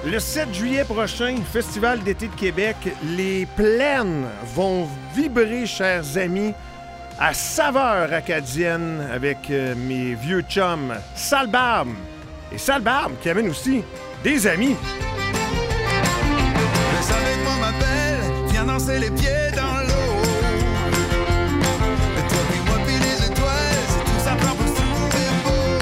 Le 7 juillet prochain, Festival d'été de Québec, les plaines vont vibrer, chers amis, à saveur acadienne avec mes vieux chums Sale Barbe. Et Sale Barbe qui amène aussi des amis. Je savais qu'on m'appelle, viens danser les pieds dans l'eau. Et toi puis moi puis les étoiles, c'est tout ça part pour se trouver beau.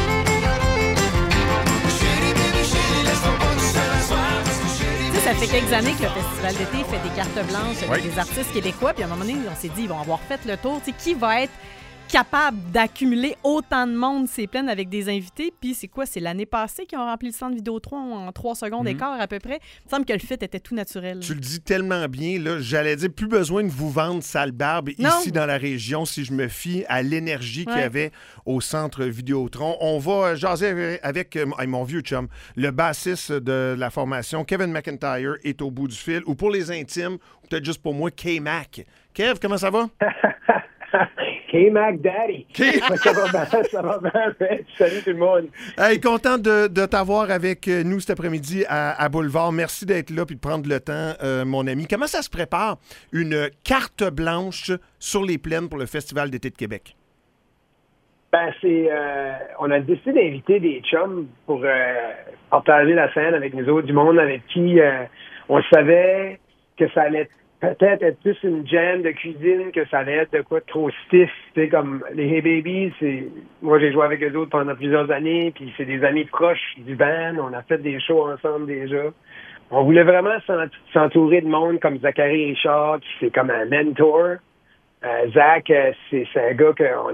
Chérie, baby, chérie, laisse-moi pas tout seul à soir. Parce que chérie, Ça fait quelques années que le Festival d'été fait des cartes blanches avec des artistes québécois. Puis à un moment donné, on s'est dit, ils vont avoir fait le tour. Tu sais, qui va être capable d'accumuler autant de monde ces plaines avec des invités? Puis c'est quoi? C'est l'année passée qu'ils ont rempli le centre Vidéotron en 3 secondes d'écart à peu près. Il me semble que le fit était tout naturel. Tu le dis tellement bien, là, j'allais dire, plus besoin de vous vendre Sale Barbe ici dans la région si je me fie à l'énergie qu'il y avait au centre Vidéotron. On va jaser avec mon vieux chum, le bassiste de la formation, Kevin McIntyre, est au bout du fil. Ou pour les intimes, ou peut-être juste pour moi, K-Mac. Kev, comment ça va? K-Mac Daddy. Ça va bien. Salut tout le monde. Hey, content de t'avoir avec nous cet après-midi à Boulevard. Merci d'être là et de prendre le temps, mon ami. Comment ça se prépare une carte blanche sur les plaines pour le Festival d'été de Québec? Ben, on a décidé d'inviter des chums pour partager la scène avec nous autres, du monde avec qui on savait que ça allait peut-être être plus une jam de cuisine que ça allait être de quoi de trop stiff. Tu sais, comme les Hey Babies, moi j'ai joué avec eux autres pendant plusieurs années, puis c'est des amis proches du band, on a fait des shows ensemble déjà. On voulait vraiment s'entourer de monde comme Zachary Richard, qui c'est comme un mentor. Zach, c'est un gars qu'on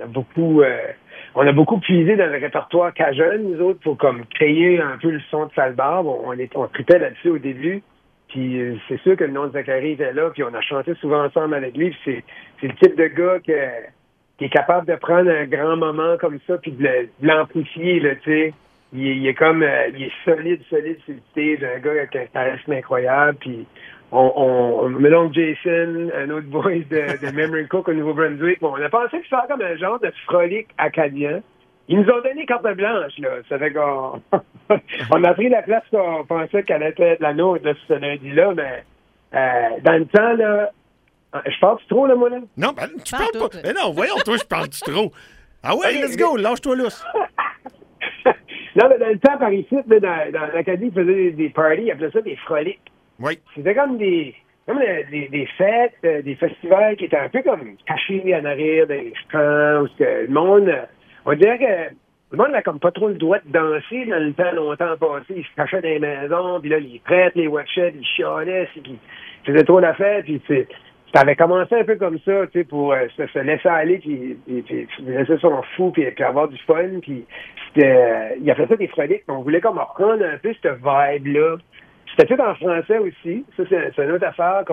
on a beaucoup puisé dans le répertoire cajun, nous autres, pour comme créer un peu le son de Sale Barbe. On tripait là-dessus au début. Puis c'est sûr que le nom de Zachary était là, puis on a chanté souvent ensemble avec lui. Puis c'est le type de gars qui est capable de prendre un grand moment comme ça, puis de l'amplifier, là, tu sais. Il est solide sur le stage, un gars avec un charisme incroyable, puis on mélange Jason, un autre voice de Memory Cook au Nouveau-Brunswick. Bon, on a pensé que c'était comme un genre de frolic acadien. Ils nous ont donné carte blanche, là. Ça fait qu'on on a pris la place qu'on pensait qu'elle était la nôtre de ce lundi-là, mais dans le temps, là, je parle-tu trop, là, moi, là? Non, ben, tu parles pas. Mais non, voyons, toi, je parle-tu trop. Ah ouais, let's go, lâche-toi lousse. Non, mais dans le temps, par ici, là, dans l'Acadie, ils faisaient des parties, ils appelaient ça des frolics. Oui. C'était comme des fêtes, des festivals qui étaient un peu comme cachés en arrière des camps, où le monde... On dirait que le monde n'a comme pas trop le droit de danser dans le temps longtemps passé. Ils se cachaient dans les maisons, puis là, les prêtres, les watchets, ils chialaient, ils faisaient trop la fête, puis ça avait commencé un peu comme ça, tu sais, pour se laisser aller, puis laisser son fou, puis avoir du fun, puis il a fait ça des frolics, on voulait comme reprendre un peu cette vibe-là. C'était tout en français aussi. Ça, c'est une autre affaire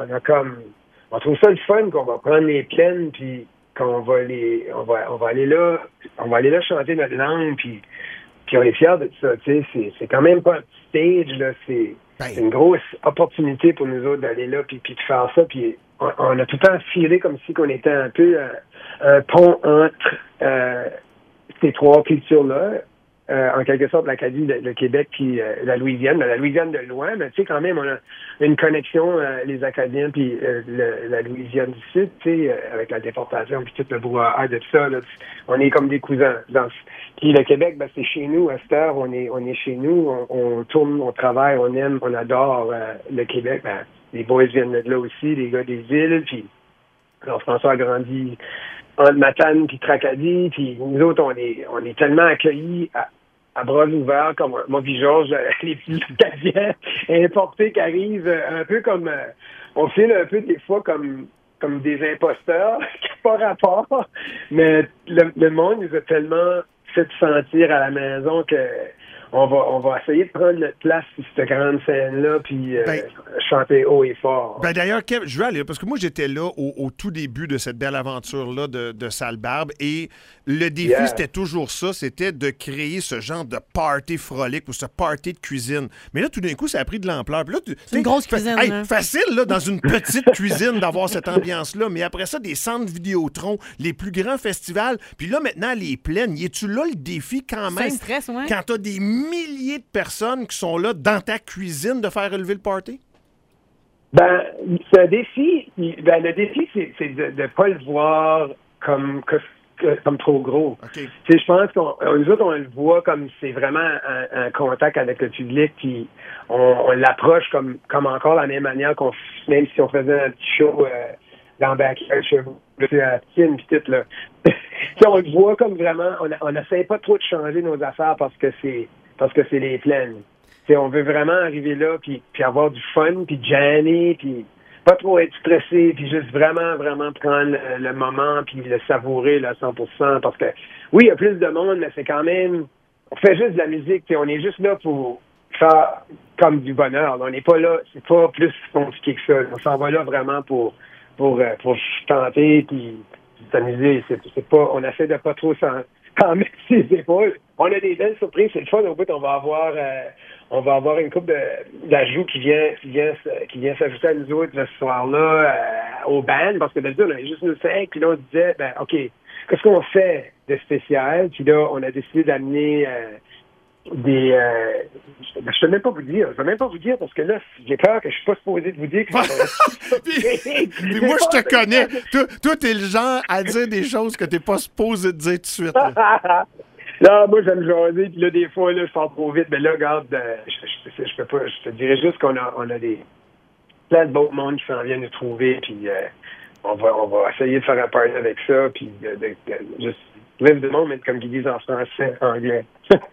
on trouve ça le fun, qu'on va prendre les plaines, puis qu'on va aller là chanter notre langue, puis on est fiers de ça, tu sais, c'est quand même pas un petit stage, là, c'est une grosse opportunité pour nous autres d'aller là, puis de faire ça, puis on a tout le temps filé comme si qu'on était un peu un pont entre ces trois cultures-là, en quelque sorte l'Acadie, le Québec, puis la Louisiane, mais la Louisiane de loin, mais tu sais, quand même, on a une connexion, les Acadiens, puis la Louisiane du Sud, tu sais, avec la déportation, puis tout le brouhaha de ça, là, on est comme des cousins. Puis le Québec, ben, c'est chez nous, à cette heure, on est chez nous, on tourne, on travaille, on aime, on adore le Québec. Ben, les boys viennent de là aussi, les gars des îles, puis alors François a grandi entre Matane puis Tracadie, puis nous autres, on est tellement accueillis à bras ouverts, comme moi puis Georges, les petits Acadiens importés qui arrivent un peu comme, on file un peu des fois comme des imposteurs, qui n'ont pas rapport, mais le monde nous a tellement fait sentir à la maison que on va essayer de prendre notre place sur cette grande scène-là, puis chanter haut et fort. Ben d'ailleurs, Kev, je veux aller, parce que moi, j'étais là au tout début de cette belle aventure-là de Sale Barbe, et le défi, c'était toujours ça, c'était de créer ce genre de party frolique ou ce party de cuisine. Mais là, tout d'un coup, ça a pris de l'ampleur. Puis là, c'est une grosse cuisine. Hey, facile, là, dans une petite cuisine, d'avoir cette ambiance-là, mais après ça, des centres Vidéotron, les plus grands festivals, puis là, maintenant, les plaines, y es-tu là le défi quand même? C'est un stress, ouais. Quand t'as des milliers de personnes qui sont là dans ta cuisine de faire relever le party? Ben, c'est un défi. Ben, le défi, c'est de ne pas le voir comme trop gros. Okay. Je pense nous autres, on le voit comme c'est vraiment un contact avec le public, puis on l'approche comme encore la même manière même si on faisait un petit show dans Backyard chez vous, à Tine, puis tout, là. On le voit comme vraiment, on n'essaie pas trop de changer nos affaires parce que c'est les plaines. On veut vraiment arriver là, puis avoir du fun, puis jammer, puis pas trop être stressé, puis juste vraiment, vraiment prendre le moment, puis le savourer là, à 100%, parce que, oui, il y a plus de monde, mais c'est quand même, on fait juste de la musique, puis on est juste là pour faire comme du bonheur. Là. On n'est pas là, c'est pas plus compliqué que ça. On s'en va là vraiment pour tenter, puis s'amuser. C'est pas, on essaie de pas trop s'en mettre ses épaules. On a des belles surprises, c'est le fun. Au bout, on va avoir une couple d'ajouts qui vient s'ajouter à nous autres ce soir-là au band, parce que d'habitude, on avait juste nous 5, puis là, on se disait, ben, OK, qu'est-ce qu'on fait de spécial? Puis là, on a décidé d'amener je ne peux même pas vous dire. Je ne vais même pas vous dire parce que là, j'ai peur que je ne suis pas supposé de vous dire que puis moi, je te connais. Toi, t'es le genre à dire des choses que t'es pas supposé de dire tout de suite. Là, moi, j'aime jaser, puis là, des fois, là, je pars trop vite, mais là, regarde, je peux pas, je te dirais juste qu'on a plein de beaux monde qui s'en viennent nous trouver, puis on va essayer de faire un party avec ça, puis juste live the moment, comme ils disent en français, en anglais.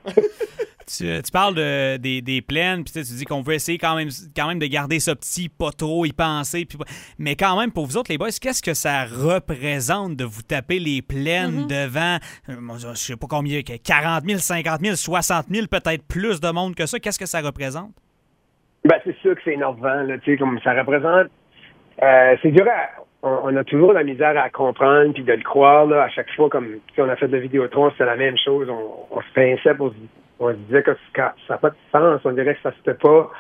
Tu parles des plaines, puis tu dis qu'on veut essayer quand même de garder ça petit, pas trop y penser. Mais quand même, pour vous autres, les boys, qu'est-ce que ça représente de vous taper les plaines devant, je sais pas combien, 40 000, 50 000, 60 000, peut-être plus de monde que ça? Qu'est-ce que ça représente? Ben, c'est sûr que c'est énervant, là, tu sais, comme ça représente. C'est dur on a toujours la misère à comprendre puis de le croire, là, à chaque fois, comme si on a fait de la Vidéotron, c'était la même chose. On se pinçait on se disait que ça n'a pas de sens, on dirait que ça se fait pas.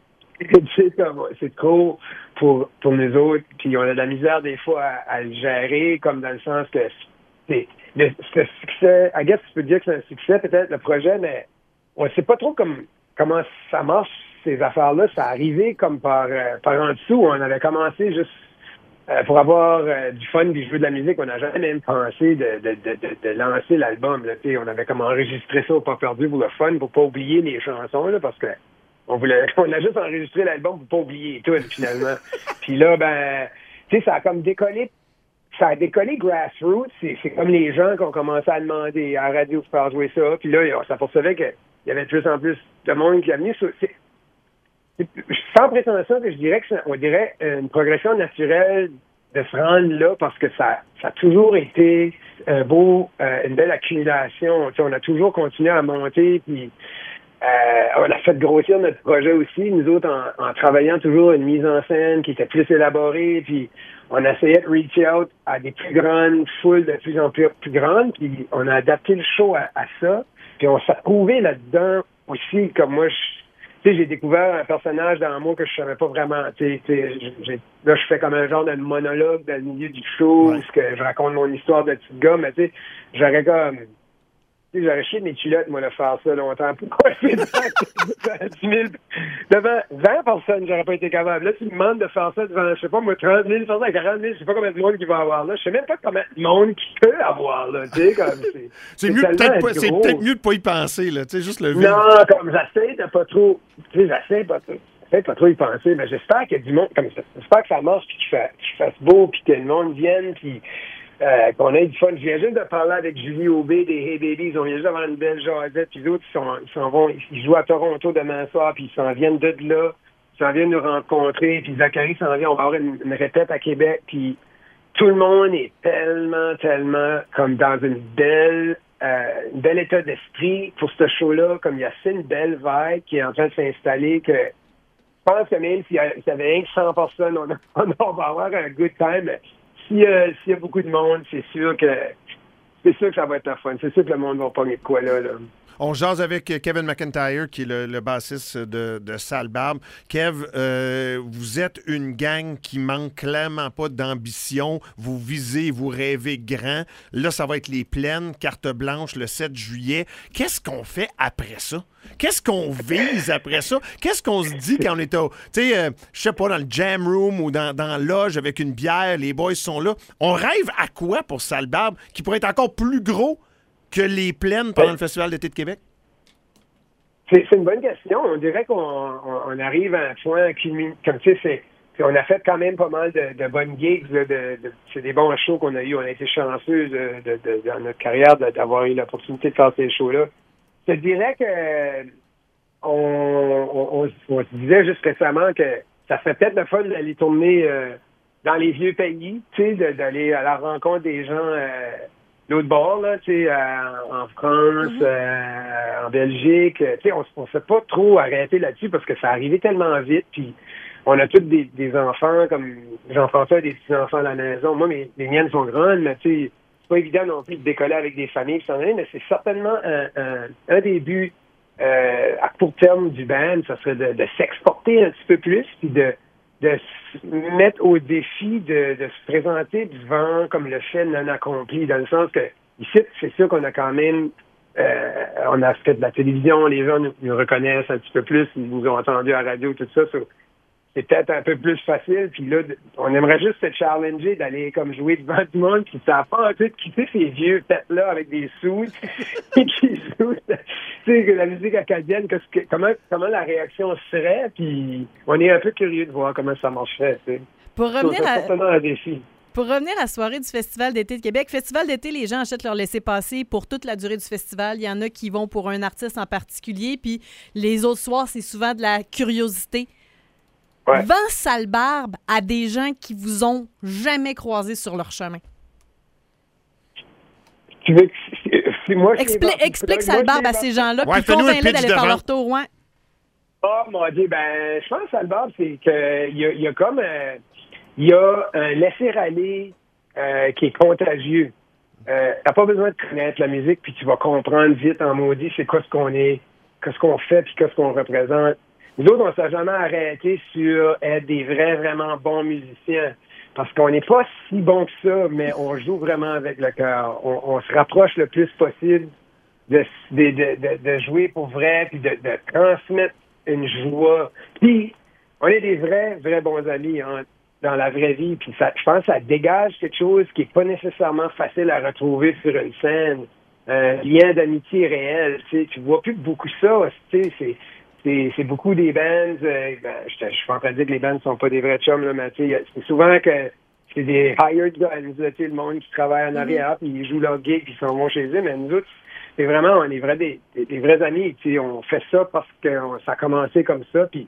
C'est trop pour nous autres, puis on a de la misère des fois à le gérer, comme dans le sens que ce succès, I guess tu peux dire que c'est un succès peut-être, le projet, mais on ne sait pas trop comment ça marche, ces affaires-là. Ça arrivait comme par en dessous. On avait commencé juste pour avoir du fun et jouer de la musique. On n'a jamais même pensé de lancer l'album. Là, on avait comme enregistré ça au Pas Perdu pour le fun, pour pas oublier les chansons, là, parce que on a juste enregistré l'album pour pas oublier tout, finalement. Puis là, ben, tu sais, ça a comme décollé. Ça a décollé grassroots. C'est comme les gens qui ont commencé à demander à la radio pour faire jouer ça. Puis là, on s'apercevait qu'il y avait de plus en plus de monde qui a venu. Sans prétention, je dirais que on dirait une progression naturelle de se rendre là parce que ça a toujours été une belle accumulation. T'sais, on a toujours continué à monter, puis on a fait grossir notre projet aussi, nous autres, en travaillant toujours une mise en scène qui était plus élaborée, puis on essayait de reach out à des plus grandes foules de plus en plus grandes, puis on a adapté le show à ça, puis on s'est trouvé là-dedans aussi, comme moi, j'ai découvert un personnage dans moi que je savais pas vraiment. Là, je fais comme un genre de monologue dans le milieu du show, où je raconte mon histoire de petit gars, mais j'aurais comme... j'aurais chié de mes culottes, moi, de faire ça longtemps. Pourquoi c'est devant 20 personnes, j'aurais pas été capable. Là, tu me demandes de faire ça devant, je sais pas, moi, 30 000 personnes, 40 000, je sais pas combien de monde qui va avoir là. Je sais même pas combien de monde qui peut avoir là. Tu sais, comme c'est mieux peut-être mieux de pas y penser, là. Tu sais, juste le vivre. Non, comme j'essaie de pas trop. Tu sais, j'essaie pas trop y penser, mais j'espère qu'il y a du monde comme ça. J'espère que ça marche, puis qu'il fasse beau, puis que le monde vienne, puis qu'on ait du fun. Je viens juste de parler avec Julie Aubé des Hey Babies. On vient juste d'avoir une belle jasette. Puis les autres, ils jouent à Toronto demain soir, puis ils s'en viennent de là. Ils s'en viennent nous rencontrer. Puis Zachary s'en vient. On va avoir une répète à Québec. Puis tout le monde est tellement, tellement comme dans une belle état d'esprit pour ce show-là. Comme il y a assez une belle vibe qui est en train de s'installer que je pense que même s'il y avait 100 personnes, on va avoir un good time. S'il y a beaucoup de monde, c'est sûr que ça va être la fun. C'est sûr que le monde va pogner de quoi là. On jase avec Kevin McIntyre, qui est le bassiste de Sale Barbe. Kev, vous êtes une gang qui manque clairement pas d'ambition. Vous visez, vous rêvez grand. Là, ça va être les plaines, carte blanche, le 7 juillet. Qu'est-ce qu'on fait après ça? Qu'est-ce qu'on vise après ça? Qu'est-ce qu'on se dit quand on est je sais pas, dans le jam room ou dans la loge avec une bière, les boys sont là. On rêve à quoi pour Sale Barbe qui pourrait être encore plus gros que les plaines pendant le Festival d'été de Québec? C'est une bonne question. On dirait qu'on arrive à un point comme tu sais, on a fait quand même pas mal de bonnes gigs. C'est des bons shows qu'on a eu. On a été chanceux dans notre carrière d'avoir eu l'opportunité de faire ces shows-là. Je te dirais que on se disait juste récemment que ça serait peut-être le fun d'aller tourner dans les vieux pays, tu sais, d'aller à la rencontre des gens l'autre bord, là, tu sais, en France, en Belgique. Tu sais, on s'est pas trop arrêté là-dessus parce que ça arrivait tellement vite, puis on a tous des enfants, comme Jean-François, des petits-enfants à la maison. Moi, mes miennes sont grandes, mais tu sais, c'est pas évident non plus de décoller avec des familles, mais c'est certainement un des buts à court terme du band, ça serait de s'exporter un petit peu plus, puis de se mettre au défi de se présenter devant comme le fait non accompli, dans le sens que ici, c'est sûr qu'on a quand même on a fait de la télévision, les gens nous reconnaissent un petit peu plus, ils nous ont entendus à la radio, tout ça, c'est peut-être un peu plus facile, puis là, on aimerait juste se challenger d'aller comme jouer devant du monde qui ne savent pas en fait quitter ces vieux têtes-là avec des sous et qui jouent, tu sais, la musique acadienne, comment la réaction serait, puis on est un peu curieux de voir comment ça marcherait, tu sais. Pour revenir un défi. Pour revenir à la soirée du Festival d'été de Québec, Festival d'été, les gens achètent leur laissez-passer pour toute la durée du festival. Il y en a qui vont pour un artiste en particulier, puis les autres soirs, c'est souvent de la curiosité. Ouais. Vends Sale Barbe à des gens qui vous ont jamais croisé sur leur chemin. Tu veux que moi explique Sale Barbe à ces gens-là, puis convainc-les d'aller faire leur tour, ouais. Oh mon Dieu, je pense que Sale Barbe, c'est qu'il y a comme il y a un laisser-aller qui est contagieux. T'as pas besoin de connaître la musique, puis tu vas comprendre vite en maudit c'est quoi ce qu'on est, qu'est-ce qu'on fait, puis qu'est-ce qu'on représente. Nous autres, on s'est jamais arrêté sur être des vraiment bons musiciens. Parce qu'on n'est pas si bon que ça, mais on joue vraiment avec le cœur. On se rapproche le plus possible de jouer pour vrai, puis de transmettre une joie. Puis, on est des vrais bons amis dans la vraie vie. Puis ça, je pense que ça dégage quelque chose qui est pas nécessairement facile à retrouver sur une scène. Un lien d'amitié réel. Tu vois plus beaucoup ça. Tu sais, c'est beaucoup des bands. Je suis pas en train de dire que les bands sont pas des vrais chums, là, mais c'est souvent que c'est des hired guns, le monde qui travaille en arrière, puis ils jouent leur gig, puis ils s'en vont chez eux. Mais nous autres, c'est vraiment, on est des vrais amis. On fait ça parce que ça a commencé comme ça, puis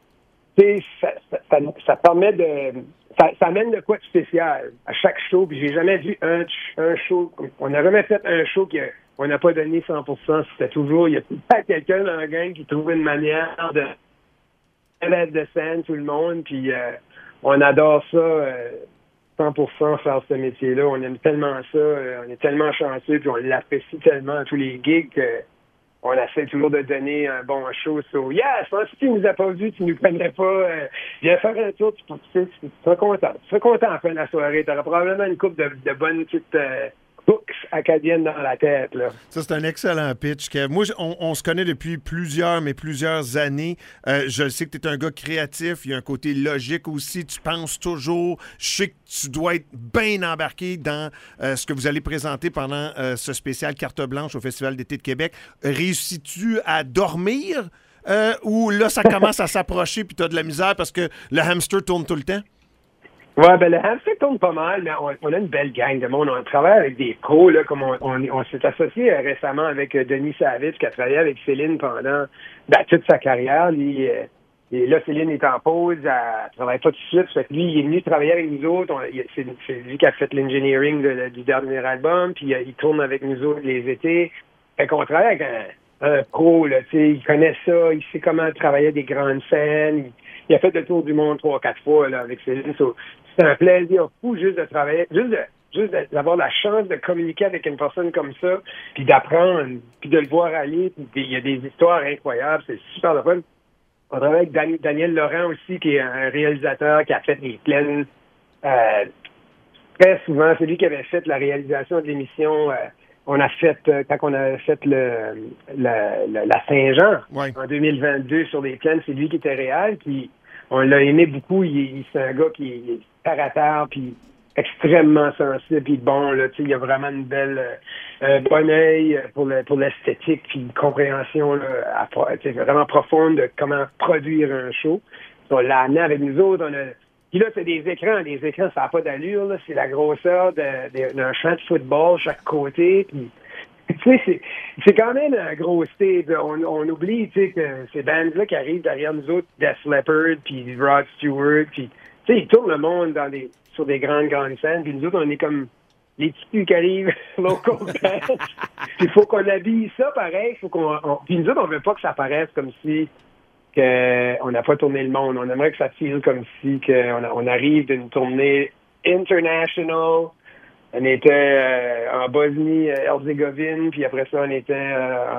ça permet ça amène de quoi de spécial à chaque show. Puis j'ai jamais vu un show. On n'a jamais fait un show on n'a pas donné 100%. C'était toujours, il y a tout le temps quelqu'un dans la gang qui trouve une manière de mettre de scène tout le monde. Puis on adore ça, 100% faire ce métier-là. On aime tellement ça. On est tellement chanceux, puis on l'apprécie tellement à tous les gigs qu'on essaie toujours de donner un bon show. Je pense que si tu nous as pas vus, tu nous connais pas, viens faire un tour, tu seras content. Tu seras content à la fin de la soirée. Tu auras probablement une couple de bonnes petites books acadiennes dans la tête, là. Ça, c'est un excellent pitch, Kev. Moi, on se connaît depuis plusieurs années. Je sais que tu es un gars créatif. Il y a un côté logique aussi. Tu penses toujours. Je sais que tu dois être bien embarqué dans ce que vous allez présenter pendant ce spécial Carte blanche au Festival d'été de Québec. Réussis-tu à dormir ou là, ça commence à s'approcher puis tu as de la misère parce que le hamster tourne tout le temps? Ouais, le hamster tourne pas mal, mais on a une belle gang de monde. On travaille avec des pros, là, comme on s'est associé récemment avec Denis Savage, qui a travaillé avec Céline pendant toute sa carrière. Et là, Céline est en pause, elle travaille pas tout de suite. Fait que lui, il est venu travailler avec nous autres. C'est lui qui a fait l'engineering du dernier album, puis il tourne avec nous autres les étés. Fait qu'on travaille avec un pro, là, tu sais, il connaît ça, il sait comment travailler des grandes scènes. Il a fait le tour du monde 3-4 fois là, avec Céline. C'est un plaisir fou juste de travailler, juste juste d'avoir la chance de communiquer avec une personne comme ça, puis d'apprendre, puis de le voir aller. Il y a des histoires incroyables, c'est super le fun. On travaille avec Daniel Laurent aussi, qui est un réalisateur qui a fait les plaines très souvent. C'est lui qui avait fait la réalisation de l'émission. On a fait, quand on a fait la Saint-Jean en 2022 sur les plaines, c'est lui qui était réel, puis on l'a aimé beaucoup. C'est un gars qui est terre à terre, puis extrêmement sensible, puis bon, là, tu sais, il a vraiment une belle, bon œil pour l'esthétique, puis une compréhension là, vraiment profonde de comment produire un show. On l'a amené avec nous autres, puis là, c'est des écrans. Les écrans, ça n'a pas d'allure, là. C'est la grosseur d'un champ de football chaque côté. Puis, tu sais, c'est quand même un gros stage. On oublie, tu sais, que ces bands-là qui arrivent derrière nous autres, Def Leppard, puis Rod Stewart, puis, tu sais, ils tournent le monde sur des grandes scènes. Puis nous autres, on est comme les petits qui arrivent local bands. Il faut qu'on habille ça pareil. Puis nous autres, on veut pas que ça paraisse comme si on n'a pas tourné le monde. On aimerait que ça file comme si on arrive d'une tournée international. On était en Bosnie-Herzégovine, puis après ça, on était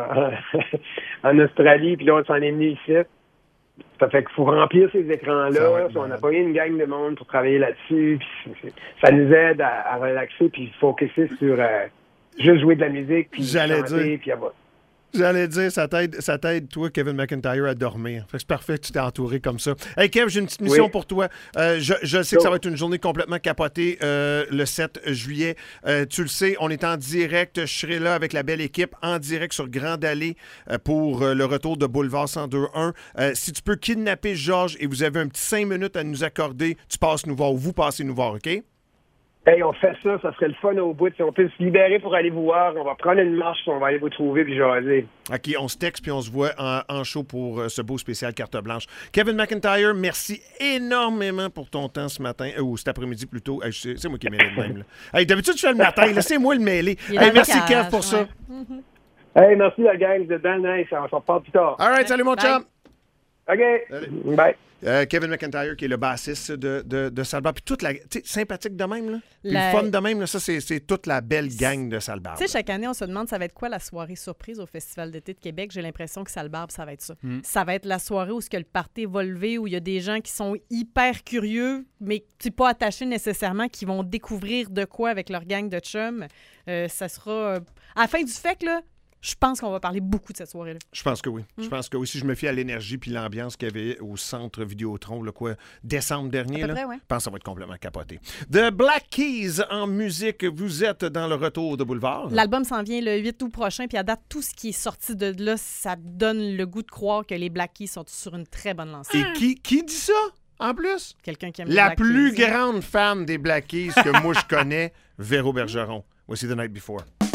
en Australie, puis là, on s'en est venu ici. Ça fait qu'il faut remplir ces écrans-là. On n'a pas eu une gang de monde pour travailler là-dessus. Puis ça nous aide à relaxer, puis focuser sur juste jouer de la musique, puis chanter, puis avoir... J'allais dire, ça t'aide, toi, Kevin McIntyre, à dormir. Fait que c'est parfait que tu t'es entouré comme ça. Hey, Kev, j'ai une petite mission pour toi. Je sais que ça va être une journée complètement capotée le 7 juillet. Tu le sais, on est en direct. Je serai là avec la belle équipe, en direct sur Grande Allée pour le retour de Boulevard 102.1. Si tu peux kidnapper Georges et vous avez un petit 5 minutes à nous accorder, tu passes nous voir ou vous passez nous voir, OK? Hey, on fait ça serait le fun au bout. Si on peut se libérer pour aller vous voir, on va prendre une marche, on va aller vous trouver puis jaser. OK, on se texte puis on se voit en show pour ce beau spécial carte blanche. Kevin McIntyre, merci énormément pour ton temps ce matin, ou cet après-midi plutôt. Hey, c'est moi qui ai mêlé le même. Hey, d'habitude, je fais le matin, laissez-moi le mêler. Hey, merci Kev pour ça. Hey, merci la gang de Dan. On s'en reparle plus tard. All right, salut mon chum. OK, bye. Kevin McIntyre, qui est le bassiste de Salbarbe. Puis toute la... Tu sais, sympathique de même, là. Puis le fun de même, là, ça, c'est toute la belle gang de Salbarbe. Tu sais, chaque année, on se demande ça va être quoi la soirée surprise au Festival d'été de Québec. J'ai l'impression que Salbarbe, ça va être ça. Ça va être la soirée où le party va lever, où il y a des gens qui sont hyper curieux, mais pas attachés nécessairement, qui vont découvrir de quoi avec leur gang de chums. Ça sera... à la fin du fait, là, je pense qu'on va parler beaucoup de cette soirée-là. Je pense que oui. Je pense que oui. Si je me fie à l'énergie puis l'ambiance qu'il y avait au centre Vidéotron, décembre dernier, je pense que ça va être complètement capoté. The Black Keys en musique, vous êtes dans le retour de Boulevard. L'album s'en vient le 8 août prochain, puis à date, tout ce qui est sorti de là, ça donne le goût de croire que les Black Keys sont sur une très bonne lancée. Et qui dit ça, en plus? Quelqu'un qui aime la les Black plus Keys, grande fan des Black Keys que moi je connais, Véro Bergeron. Voici The Night Before.